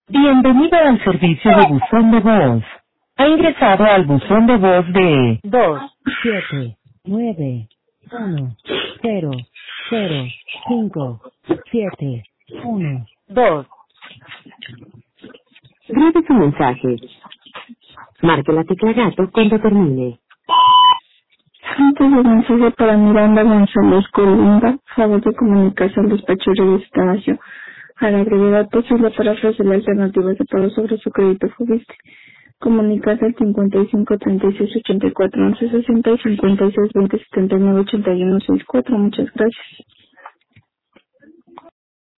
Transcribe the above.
Bienvenido al servicio de buzón de voz. Ha ingresado al buzón de voz de 279100571. Grabe su mensaje. Marque la tecla gato cuando termine. Antes del mensaje para Miranda González Columba, favor de comunicarse al despacho de Estacio a la brevedad posible para ofrecerle alternativas de pago sobre su crédito Fobiste. Comunicarse al 55 36 84 11 60 y 56 20 79 81 64. Muchas gracias.